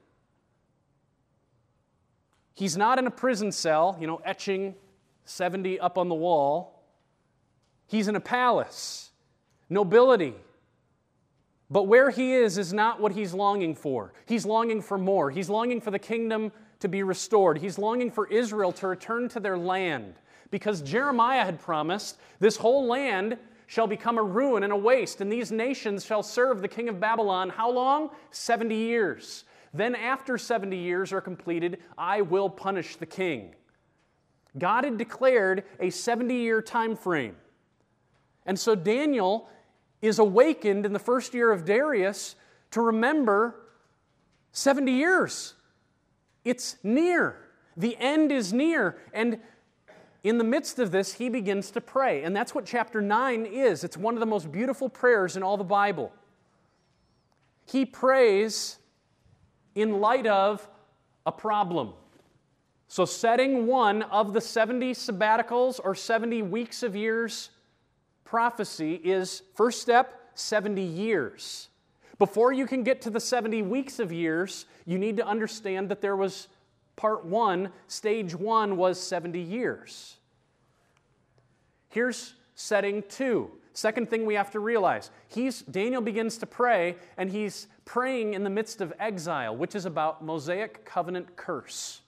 He's not in a prison cell, etching 70 up on the wall. He's in a palace, nobility. But where he is not what he's longing for. He's longing for more. He's longing for the kingdom to be restored. He's longing for Israel to return to their land. Because Jeremiah had promised, this whole land shall become a ruin and a waste, and these nations shall serve the king of Babylon. How long? 70 years. Then after 70 years are completed, I will punish the king. God had declared a 70-year time frame. And so Daniel is awakened in the first year of Darius to remember 70 years. It's near. The end is near. And in the midst of this, he begins to pray. And that's what chapter 9 is. It's one of the most beautiful prayers in all the Bible. He prays in light of a problem. So setting one of the 70 sabbaticals or 70 weeks of years prophecy is, first step, 70 years. Before you can get to the 70 weeks of years, you need to understand that there was part one, stage one was 70 years. Here's setting two. Second thing we have to realize, Daniel begins to pray, and he's praying in the midst of exile, which is about Mosaic covenant curse.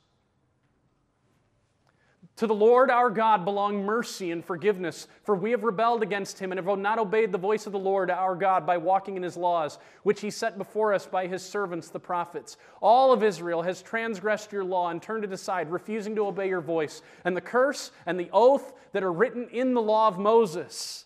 To the Lord our God belong mercy and forgiveness, for we have rebelled against Him and have not obeyed the voice of the Lord our God by walking in His laws, which He set before us by His servants the prophets. All of Israel has transgressed your law and turned it aside, refusing to obey your voice. And the curse and the oath that are written in the law of Moses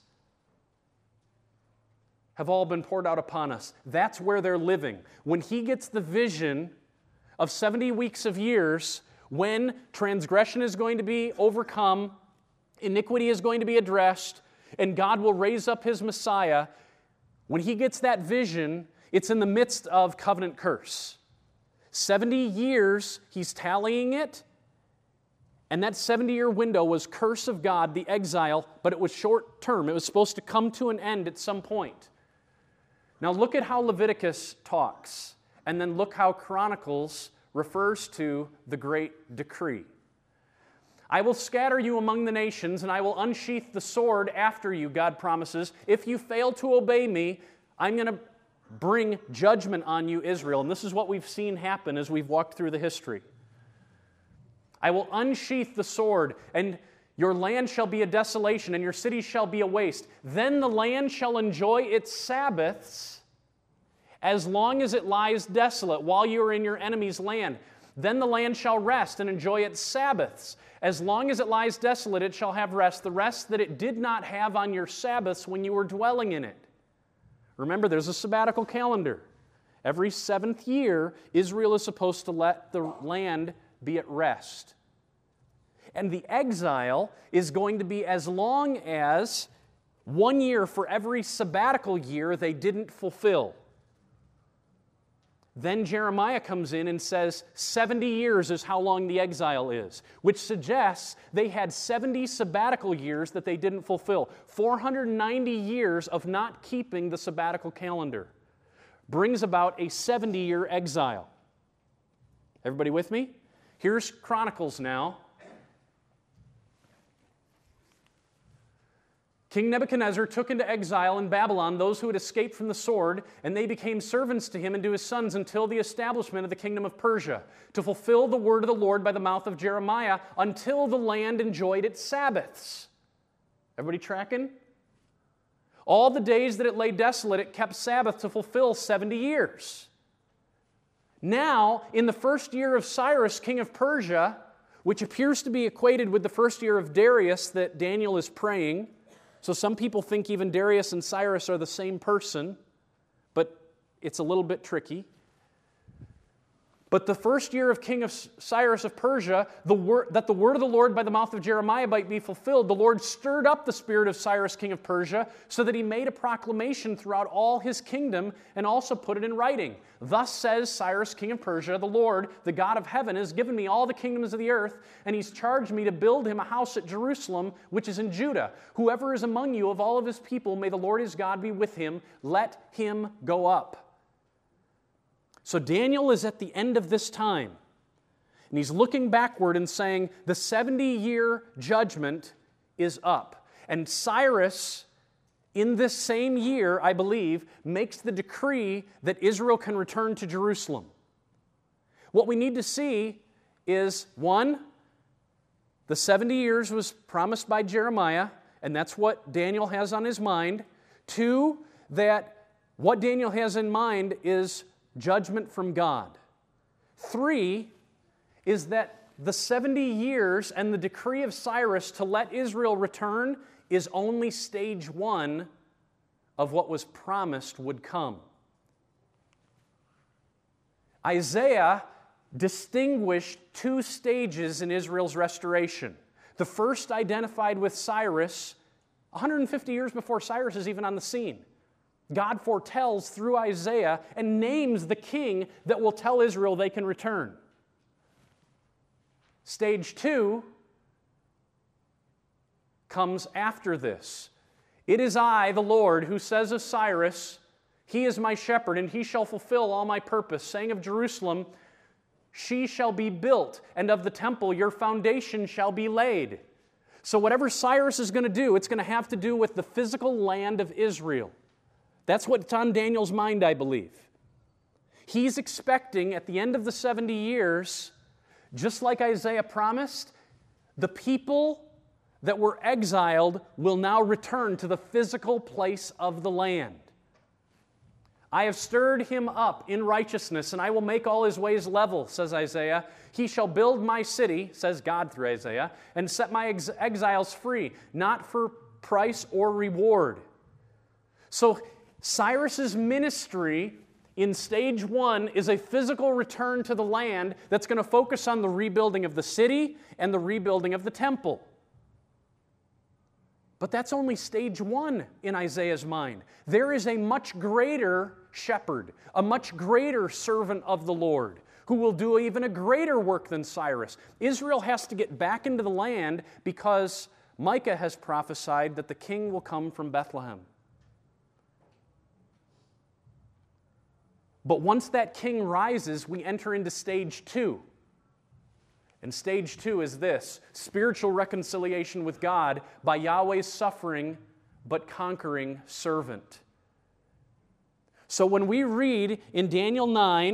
have all been poured out upon us. That's where they're living. When he gets the vision of 70 weeks of years, when transgression is going to be overcome, iniquity is going to be addressed, and God will raise up His Messiah, when he gets that vision, it's in the midst of covenant curse. 70 years, he's tallying it, and that 70-year window was curse of God, the exile, but it was short term. It was supposed to come to an end at some point. Now look at how Leviticus talks, and then look how Chronicles refers to the great decree. I will scatter you among the nations, and I will unsheath the sword after you, God promises. If you fail to obey me, I'm going to bring judgment on you, Israel. And this is what we've seen happen as we've walked through the history. I will unsheath the sword, and your land shall be a desolation, and your cities shall be a waste. Then the land shall enjoy its Sabbaths as long as it lies desolate, while you are in your enemy's land. Then the land shall rest and enjoy its Sabbaths. As long as it lies desolate, it shall have rest, the rest that it did not have on your Sabbaths when you were dwelling in it. Remember, there's a sabbatical calendar. Every 7th year, Israel is supposed to let the land be at rest. And the exile is going to be as long as 1 year for every sabbatical year they didn't fulfill. Then Jeremiah comes in and says 70 years is how long the exile is, which suggests they had 70 sabbatical years that they didn't fulfill. 490 years of not keeping the sabbatical calendar brings about a 70-year exile. Everybody with me? Here's Chronicles now. King Nebuchadnezzar took into exile in Babylon those who had escaped from the sword, and they became servants to him and to his sons until the establishment of the kingdom of Persia, to fulfill the word of the Lord by the mouth of Jeremiah, until the land enjoyed its Sabbaths. Everybody tracking? All the days that it lay desolate, it kept Sabbath to fulfill 70 years. Now, in the first year of Cyrus, king of Persia, which appears to be equated with the first year of Darius that Daniel is praying, so some people think even Darius and Cyrus are the same person, but it's a little bit tricky. But the first year of King of Cyrus of Persia, that the word of the Lord by the mouth of Jeremiah might be fulfilled, the Lord stirred up the spirit of Cyrus, king of Persia, so that he made a proclamation throughout all his kingdom and also put it in writing. Thus says Cyrus, king of Persia, the Lord, the God of heaven, has given me all the kingdoms of the earth, and he's charged me to build him a house at Jerusalem, which is in Judah. Whoever is among you of all of his people, may the Lord his God be with him. Let him go up. So Daniel is at the end of this time, and he's looking backward and saying the 70-year judgment is up. And Cyrus, in this same year, I believe, makes the decree that Israel can return to Jerusalem. What we need to see is, one, the 70 years was promised by Jeremiah, and that's what Daniel has on his mind. Two, that what Daniel has in mind is judgment from God. Three is that the 70 years and the decree of Cyrus to let Israel return is only stage one of what was promised would come. Isaiah distinguished two stages in Israel's restoration. The first identified with Cyrus 150 years before Cyrus is even on the scene. God foretells through Isaiah and names the king that will tell Israel they can return. Stage two comes after this. It is I, the Lord, who says of Cyrus, he is my shepherd, and he shall fulfill all my purpose, saying of Jerusalem, she shall be built, and of the temple your foundation shall be laid. So whatever Cyrus is going to do, it's going to have to do with the physical land of Israel. That's what's on Daniel's mind, I believe. He's expecting at the end of the 70 years, just like Isaiah promised, the people that were exiled will now return to the physical place of the land. I have stirred him up in righteousness, and I will make all his ways level, says Isaiah. He shall build my city, says God through Isaiah, and set my exiles free, not for price or reward. So Cyrus's ministry in stage one is a physical return to the land that's going to focus on the rebuilding of the city and the rebuilding of the temple. But that's only stage one in Isaiah's mind. There is a much greater shepherd, a much greater servant of the Lord, who will do even a greater work than Cyrus. Israel has to get back into the land because Micah has prophesied that the king will come from Bethlehem. But once that king rises, we enter into stage two. And stage two is this: spiritual reconciliation with God by Yahweh's suffering but conquering servant. So when we read in Daniel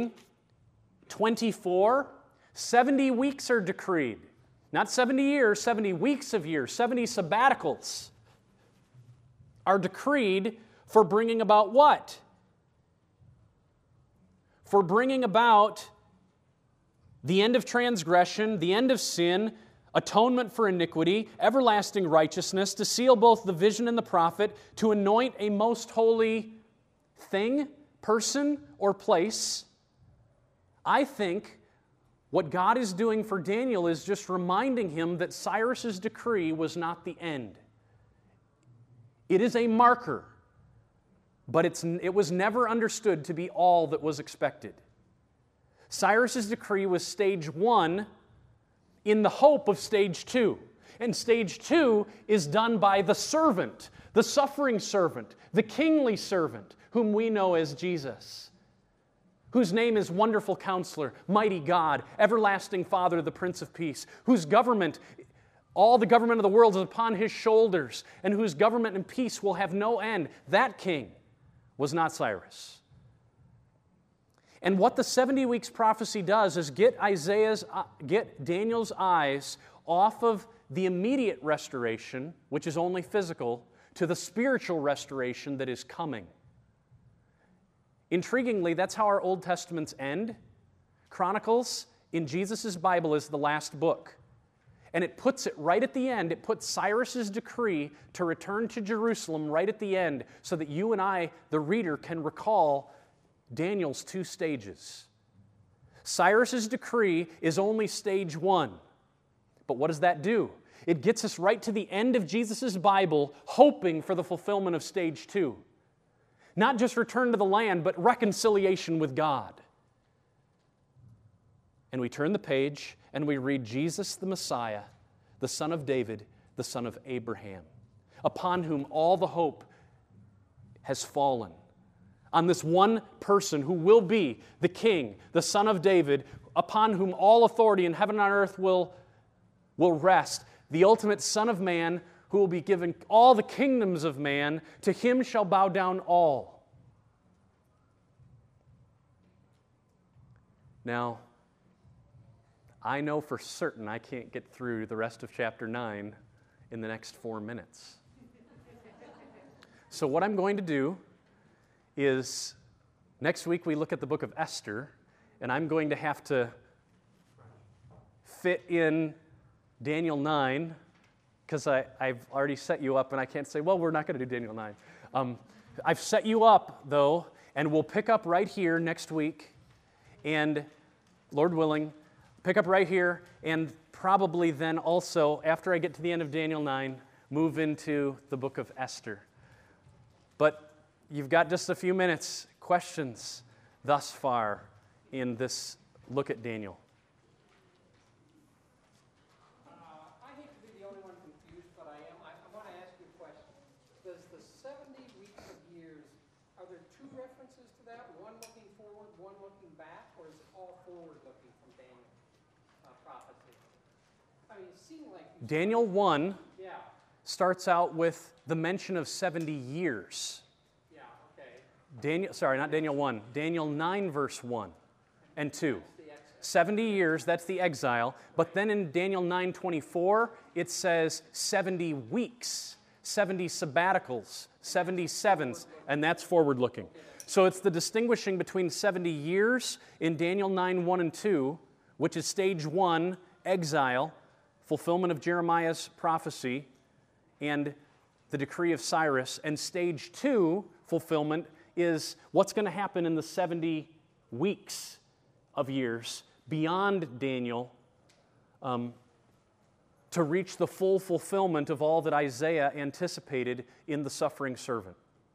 9:24, 70 weeks are decreed. Not 70 years, 70 weeks of years, 70 sabbaticals are decreed for bringing about what? For bringing about the end of transgression, the end of sin, atonement for iniquity, everlasting righteousness, to seal both the vision and the prophet, to anoint a most holy thing, person, or place. I think what God is doing for Daniel is just reminding him that Cyrus's decree was not the end. It is a marker, but it was never understood to be all that was expected. Cyrus's decree was stage one in the hope of stage two. And stage two is done by the servant, the suffering servant, the kingly servant, whom we know as Jesus, whose name is Wonderful Counselor, Mighty God, Everlasting Father, the Prince of Peace, whose government, all the government of the world is upon his shoulders, and whose government and peace will have no end. That king was not Cyrus. And what the 70 weeks prophecy does is get Daniel's eyes off of the immediate restoration, which is only physical, to the spiritual restoration that is coming. Intriguingly, that's how our Old Testaments end. Chronicles in Jesus' Bible is the last book. And it puts it right at the end. It puts Cyrus's decree to return to Jerusalem right at the end so that you and I, the reader, can recall Daniel's two stages. Cyrus's decree is only stage one. But what does that do? It gets us right to the end of Jesus' Bible, hoping for the fulfillment of stage two. Not just return to the land, but reconciliation with God. And we turn the page and we read Jesus the Messiah, the son of David, the son of Abraham, upon whom all the hope has fallen. On this one person who will be the King, the son of David, upon whom all authority in heaven and on earth will rest, the ultimate Son of Man, who will be given all the kingdoms of man, to him shall bow down all. Now, I know for certain I can't get through the rest of chapter 9 in the next 4 minutes. So what I'm going to do is, next week we look at the book of Esther, and I'm going to have to fit in Daniel 9, because I've already set you up, and I can't say, well, we're not going to do Daniel 9. I've set you up, though, and we'll pick up right here next week, and Lord willing, pick up right here, and probably then also, after I get to the end of Daniel 9, move into the book of Esther. But you've got just a few minutes. Questions thus far in this look at Daniel? I hate to be the only one confused, but I am. I want to ask you a question. Does the 70 weeks of years, are there two references to that? One looking forward, one looking back, or is it all forward looking from Daniel prophecy? I mean, it seemed like Daniel 1 yeah. starts out with the mention of 70 years. Yeah, okay. Not Daniel 1. Daniel 9, verse 1 and 2. That's the exit. 70 years, that's the exile. But then in Daniel 9:24, it says 70 weeks, 70 sabbaticals, 77s, and that's forward-looking. So it's the distinguishing between 70 years in Daniel 9, 1 and 2, which is stage 1, exile, fulfillment of Jeremiah's prophecy, and the decree of Cyrus, and stage 2, fulfillment, is what's going to happen in the 70 weeks of years beyond Daniel to reach the full fulfillment of all that Isaiah anticipated in the suffering servant.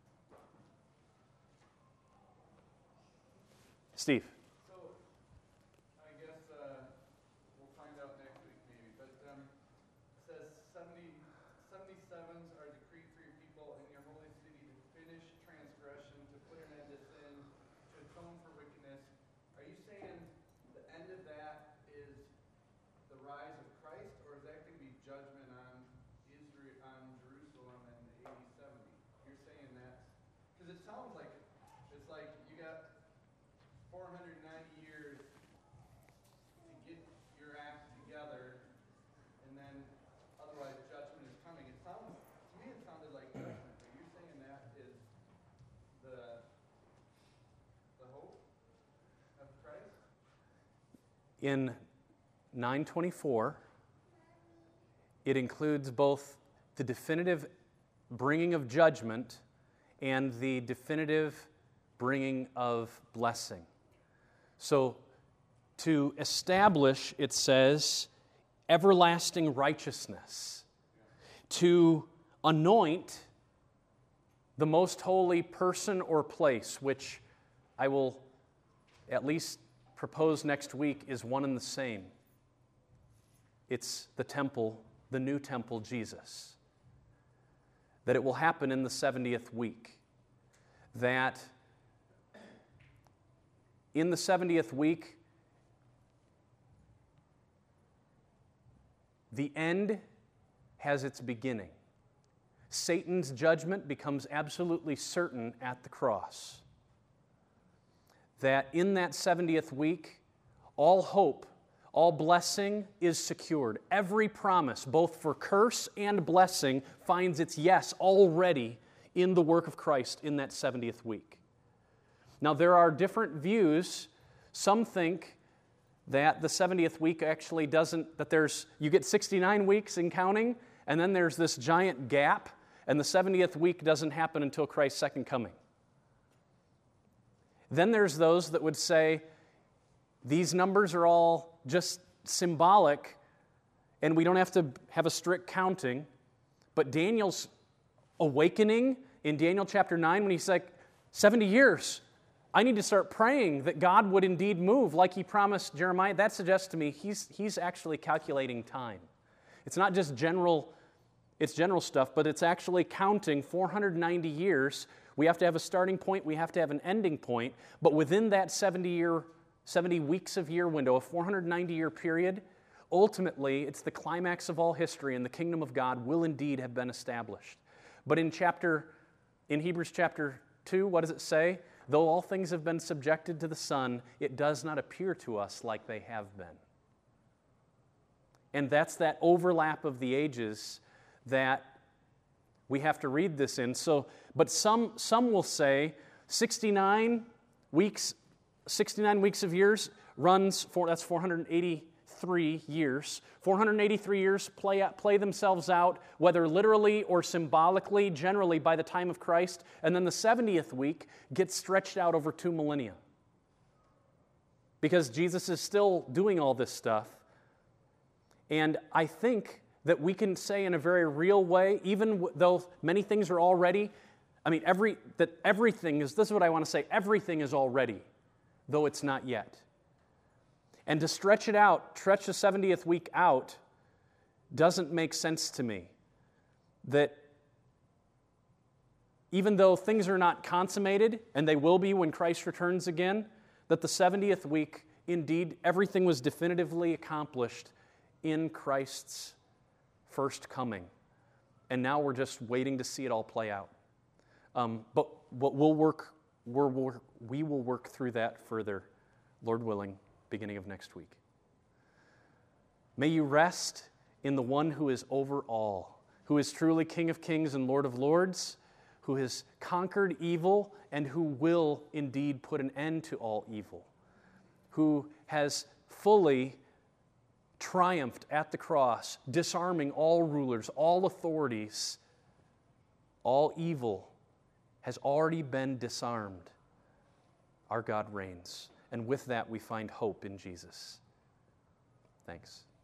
Steve. So, I guess we'll find out next week maybe, but it says 77s are decreed for your people in your holy city to finish transgression, to put an end to sin, to atone for wickedness. Are you saying the end of that is the rise of Christ, or is that going to be judgment on Israel, on Jerusalem in AD 70? You're saying that, because it sounds like it's like you got 490 years to get your act together, and then otherwise judgment is coming. It sounds, to me it sounded like judgment, but you're saying that is the hope of Christ? In 9:24, it includes both the definitive bringing of judgment and the definitive bringing of blessing. So, to establish, it says, everlasting righteousness. To anoint the most holy person or place, which I will at least propose next week is one and the same. It's the temple, the new temple, Jesus. That it will happen in the 70th week. That in the 70th week, the end has its beginning. Satan's judgment becomes absolutely certain at the cross. That in that 70th week, all hope, all blessing is secured. Every promise, both for curse and blessing, finds its yes already in the work of Christ in that 70th week. Now, there are different views. Some think that the 70th week actually doesn't, that you get 69 weeks in counting, and then there's this giant gap, and the 70th week doesn't happen until Christ's second coming. Then there's those that would say These numbers are all just symbolic, and we don't have to have a strict counting. But Daniel's awakening in Daniel chapter 9, when he's like, 70 years, I need to start praying that God would indeed move like he promised Jeremiah. That suggests to me he's actually calculating time. It's not just general stuff, but it's actually counting 490 years. We have to have a starting point, we have to have an ending point, but within that 70 weeks of year window, a 490-year period, ultimately it's the climax of all history, and the kingdom of God will indeed have been established. But in Hebrews chapter 2, what does it say? Though all things have been subjected to the Son, it does not appear to us like they have been. And that's that overlap of the ages that we have to read this in. But some will say 69 weeks of years that's 483 years. 483 years play themselves out, whether literally or symbolically, generally by the time of Christ. And then the 70th week gets stretched out over 2 millennia. Because Jesus is still doing all this stuff. And I think that we can say in a very real way, even though many things are already, everything is what I want to say, everything is already, though it's not yet. And to stretch the 70th week out, doesn't make sense to me. That even though things are not consummated, and they will be when Christ returns again, that the 70th week, indeed, everything was definitively accomplished in Christ's first coming. And now we're just waiting to see it all play out. But we will work through that further, Lord willing, beginning of next week. May you rest in the one who is over all, who is truly King of Kings and Lord of Lords, who has conquered evil and who will indeed put an end to all evil, who has fully triumphed at the cross, disarming all rulers, all authorities, all evil has already been disarmed. Our God reigns. And with that, we find hope in Jesus. Thanks.